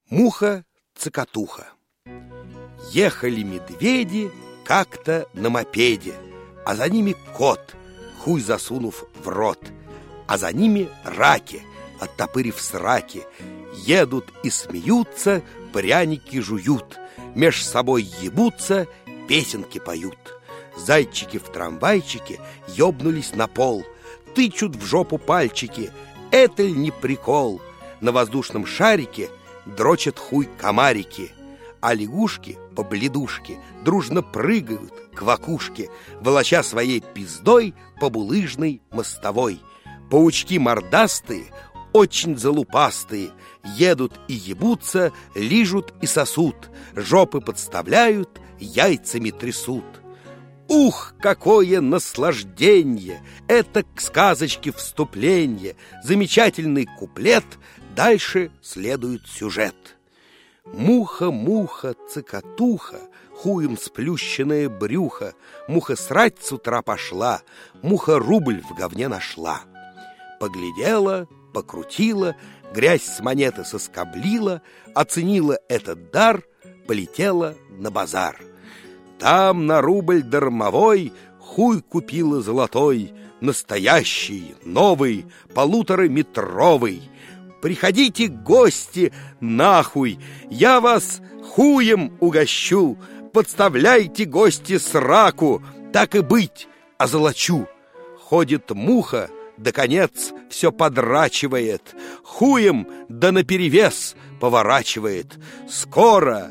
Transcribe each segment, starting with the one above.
Муха-цокотуха. Ехали медведи как-то на мопеде, а за ними кот, хуй засунув в рот, а за ними раки, оттопырив сраки. Едут и смеются, пряники жуют, меж собой ебутся, песенки поют. Зайчики в трамвайчике ёбнулись на пол, тычут в жопу пальчики. Это ль не прикол? На воздушном шарике дрочат хуй комарики, а лягушки по бледушке дружно прыгают к вакушке, волоча своей пиздой по булыжной мостовой. Паучки мордастые, очень залупастые, едут и ебутся, лижут и сосут, жопы подставляют, яйцами трясут. Ух, какое наслажденье! Это к сказочке вступление, замечательный куплет, дальше следует сюжет. Муха, цокотуха, хуем сплющенное брюхо, муха срать с утра пошла, муха рубль в говне нашла. Поглядела, покрутила, грязь с монеты соскоблила, оценила этот дар, полетела на базар. Там на рубль дармовой хуй купила золотой, настоящий, новый, 1,5-метровый. Приходите, гости, нахуй, я вас хуем угощу. Подставляйте, гости, сраку, так и быть, озолочу. Ходит муха, да конец все подрачивает, хуем да наперевес поворачивает. Скоро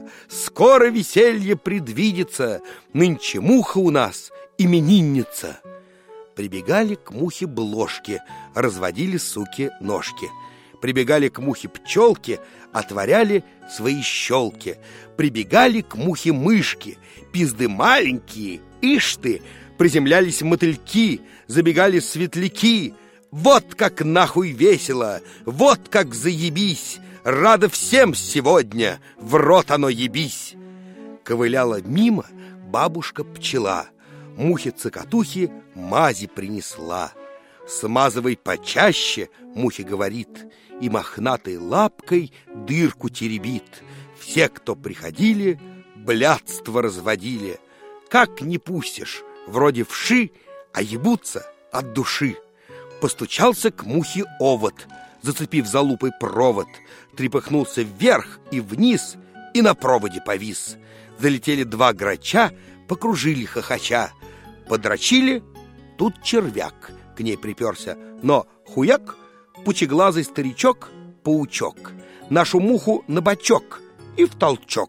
веселье предвидится, нынче муха у нас именинница. Прибегали к мухе блошки, разводили суки ножки. Прибегали к мухе пчелки, отворяли свои щелки. Прибегали к мухе мышки, пизды маленькие, ишь ты, приземлялись мотыльки, забегали светляки. Вот как нахуй весело, вот как заебись, рада всем сегодня, в рот оно ебись. Ковыляла мимо бабушка-пчела, мухе-цокотухе мази принесла. Смазывай почаще, мухе говорит, и мохнатой лапкой дырку теребит. Все, кто приходили, блядство разводили. Как не пустишь, вроде вши, а ебутся от души. Постучался к мухе овод, зацепив за лупой провод, трепыхнулся вверх и вниз, и на проводе повис. Залетели 2 грача, покружили хохоча. Подрочили, тут червяк к ней приперся, но хуяк, пучеглазый старичок, паучок, нашу муху на бочок и в толчок.